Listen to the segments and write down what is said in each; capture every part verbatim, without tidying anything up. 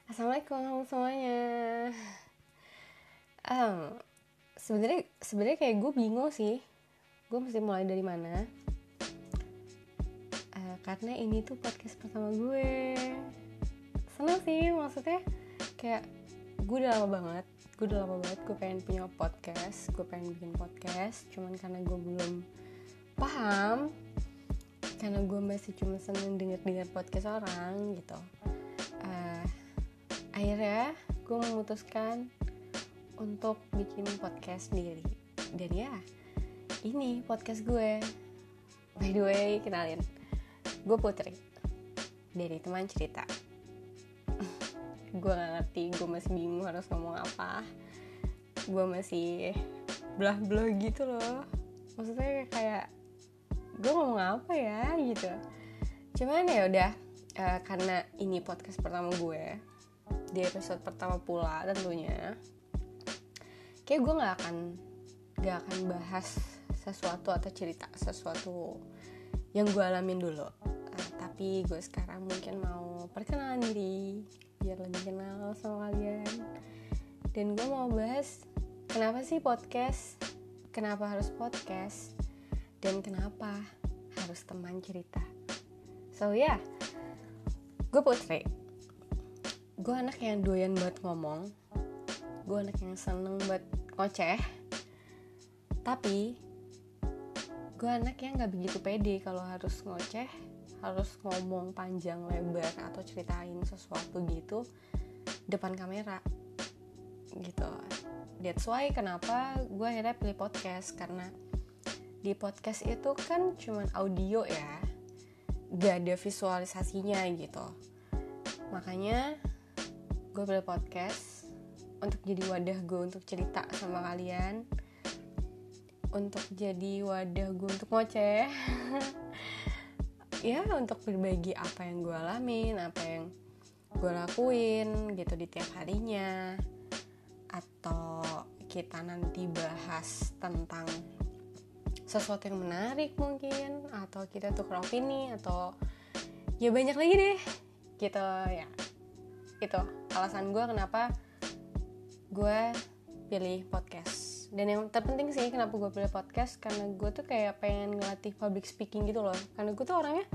Assalamualaikum semuanya. Um, sebenarnya sebenarnya kayak gue bingung sih. Gue mesti mulai dari mana? Uh, karena ini tuh podcast pertama gue. Seneng sih, maksudnya kayak gue udah lama banget. Gue udah lama banget gue pengen punya podcast. Gue pengen bikin podcast. Cuman karena gue belum paham. Karena gue masih cuma seneng denger-denger podcast orang gitu. Uh, akhirnya gue memutuskan untuk bikin podcast sendiri. Dan ya, ini podcast gue. By the way, kenalin, gue Putri dari Teman Cerita. Gue gak ngerti, gue masih bingung harus ngomong apa. Gue masih belah-belah gitu loh. Maksudnya kayak gue ngomong apa ya gitu. Cuman ya udah, uh, karena ini podcast pertama gue, di episode pertama pula tentunya, kayak gue nggak akan nggak akan bahas sesuatu atau cerita sesuatu yang gue alamin dulu, uh, tapi gue sekarang mungkin mau perkenalan diri biar lebih kenal sama kalian. Dan gue mau bahas kenapa sih podcast, kenapa harus podcast, dan kenapa harus teman cerita. So ya, yeah, gue Putri. Gue anak yang doyan banget ngomong. Gue anak yang seneng banget ngoceh. Tapi gue anak yang gak begitu pede kalau harus ngoceh, harus ngomong panjang lebar atau ceritain sesuatu gitu depan kamera gitu. That's why kenapa gue akhirnya pilih podcast. Karena di podcast itu kan cuman audio ya, gak ada visualisasinya gitu. Makanya gue pilih podcast untuk jadi wadah gue untuk cerita sama kalian, untuk jadi wadah gue untuk ngoceh. Ya, untuk berbagi apa yang gue alamin, apa yang gue lakuin gitu di tiap harinya. Atau kita nanti bahas tentang sesuatu yang menarik mungkin, atau kita tukar opini, atau ya banyak lagi deh gitu ya. Itu alasan gue kenapa gue pilih podcast. Dan yang terpenting sih kenapa gue pilih podcast, karena gue tuh kayak pengen ngelatih public speaking gitu loh. Karena gue tuh orangnya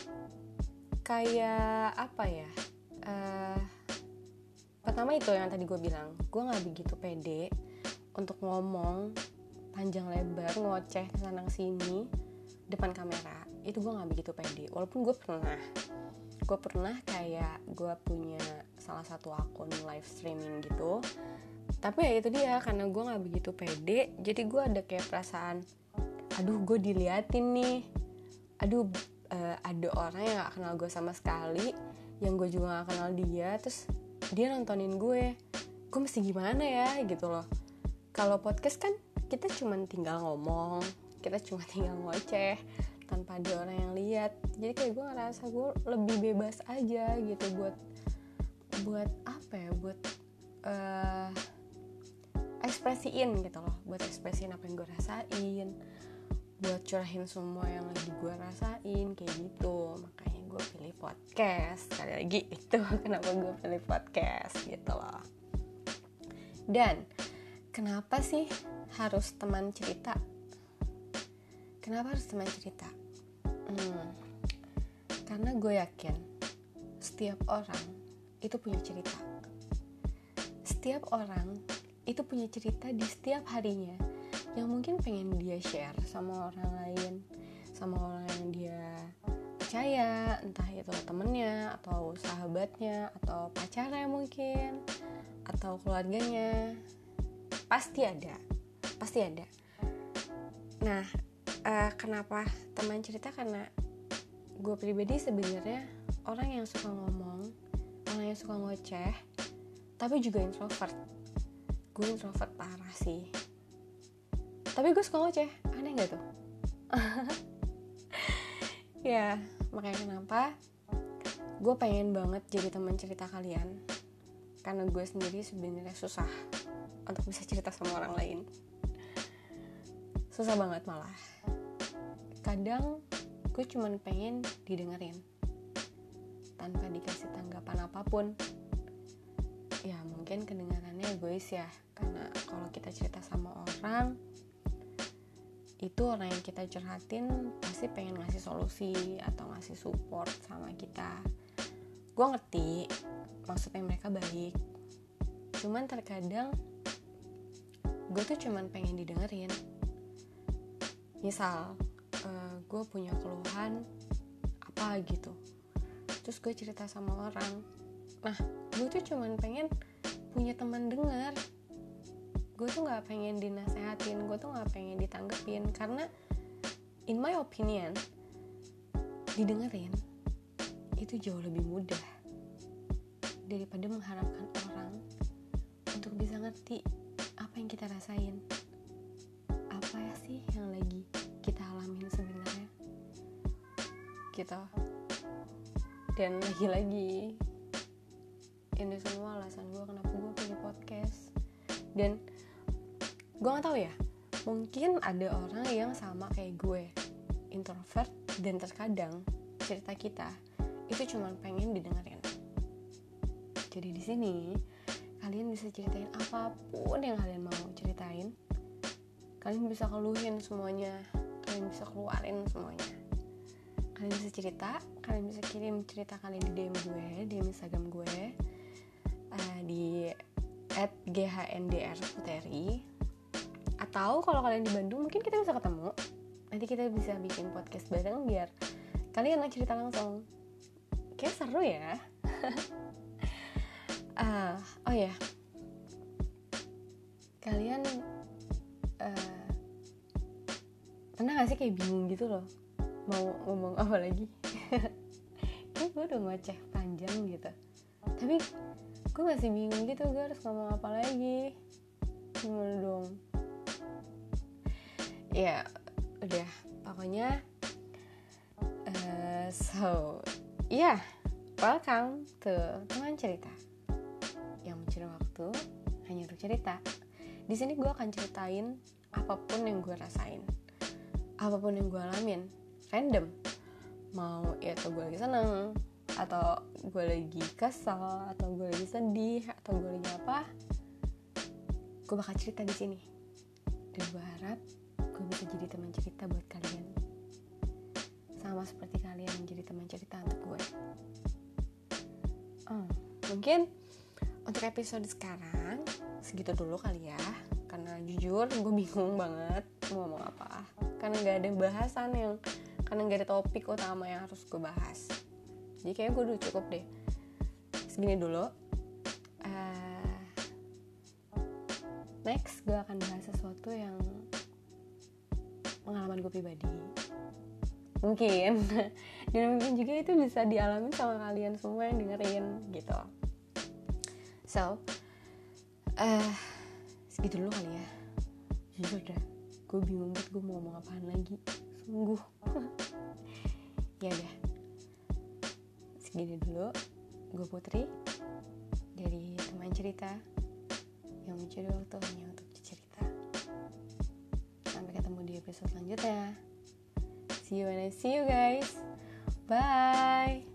kayak apa ya, uh, pertama itu yang tadi gue bilang, gue gak begitu pede untuk ngomong panjang lebar, ngoceh kesana sini depan kamera. Itu gue gak begitu pede. Walaupun gue pernah gue pernah kayak gue punya salah satu akun live streaming gitu, tapi ya itu dia, karena gue nggak begitu pede, jadi gue ada kayak perasaan, aduh gue diliatin nih, aduh uh, ada orang yang nggak kenal gue sama sekali, yang gue juga nggak kenal dia, terus dia nontonin gue, gue mesti gimana ya gitu loh. Kalau podcast kan kita cuma tinggal ngomong, kita cuma tinggal ngoceh tanpa ada orang yang lihat. Jadi kayak gue ngerasa gue lebih bebas aja gitu buat buat apa ya, buat uh, ekspresiin gitu loh, buat ekspresiin apa yang gue rasain, buat curahin semua yang lagi gue rasain kayak gitu. Makanya gue pilih podcast. Sekali lagi itu kenapa gue pilih podcast gitu loh. Dan kenapa sih harus teman cerita? Kenapa harus teman cerita? Hmm, karena gue yakin setiap orang itu punya cerita. Setiap orang itu punya cerita di setiap harinya yang mungkin pengen dia share sama orang lain, sama orang yang dia percaya, entah itu temennya atau sahabatnya atau pacarnya mungkin, atau keluarganya. Pasti ada, pasti ada. Nah, Uh, kenapa teman cerita? Karena gue pribadi sebenarnya orang yang suka ngomong, orang yang suka ngoceh, tapi juga introvert. Gue introvert parah sih, tapi gue suka ngoceh. Aneh gak tuh? Ya, makanya kenapa gue pengen banget jadi teman cerita kalian. Karena gue sendiri sebenarnya susah untuk bisa cerita sama orang lain. Susah banget malah. Kadang gue cuman pengen didengerin tanpa dikasih tanggapan apapun. mungkin kedengarannya egois ya, karena kalau kita cerita sama orang, itu orang yang kita curhatin pasti pengen ngasih solusi atau ngasih support sama kita. Gue ngerti maksudnya mereka baik, cuman terkadang gue tuh cuman pengen didengerin. Misal uh, gue punya keluhan apa gitu, terus gue cerita sama orang, nah gue tuh cuman pengen punya teman dengar. Gue tuh gak pengen dinasehatin, gue tuh gak pengen ditanggepin, karena in my opinion didengerin itu jauh lebih mudah daripada mengharapkan orang untuk bisa ngerti apa yang kita rasain, apa ya sih yang lagi kita alamin sebenarnya gitu. Dan lagi-lagi ini semua alasan gue kenapa gue pilih podcast. Dan gue gak tahu ya, mungkin ada orang yang sama kayak gue, introvert, dan terkadang cerita kita itu cuma pengen didengerin. Jadi di sini kalian bisa ceritain apapun yang kalian mau ceritain, kalian bisa keluhin semuanya, kalian bisa keluarin semuanya. Kalian bisa cerita, kalian bisa kirim cerita kalian di D M gue, di Instagram gue, uh, di at g h n d r puteri. Atau kalau kalian di Bandung mungkin kita bisa ketemu, nanti kita bisa bikin podcast bareng biar kalian yang cerita langsung. Kayak seru ya. uh, oh ya kalian uh, pernah gak sih kayak bingung gitu loh mau ngomong apa lagi? Kayak gue udah ngoceh panjang gitu, tapi gue masih bingung gitu, gue harus ngomong apa lagi, gimana dong? Ya udah, pokoknya uh, so yeah, welcome to Teman Cerita yang mencuri waktu hanya untuk cerita. Di sini gue akan ceritain apapun yang gue rasain, apapun yang gue alamin, random. Mau itu gue lagi seneng, atau gue lagi kesel, atau gue lagi sedih, atau gue lagi apa, gue bakal cerita di sini. Dan gue harap gue bisa jadi teman cerita buat kalian, sama seperti kalian menjadi teman cerita untuk gue. Oh, mungkin untuk episode sekarang segitu dulu kali ya, karena jujur gue bingung banget mau ngomong apa, karena gak ada bahasan yang, karena gak ada topik utama yang harus gue bahas. Jadi kayaknya gue udah cukup deh, segini dulu. uh, Next gue akan bahas sesuatu yang pengalaman gue pribadi mungkin, dan mungkin juga itu bisa dialami sama kalian semua yang dengerin gitu. So uh, segitu dulu kali ya. Jujur dah, gue bingung banget gue mau ngomong apaan lagi, sungguh. Ya udah, segini dulu. Gue Putri dari Teman Cerita yang mencuri waktu hanya untuk cerita. Sampai ketemu di episode selanjutnya. See you when I see you guys. Bye.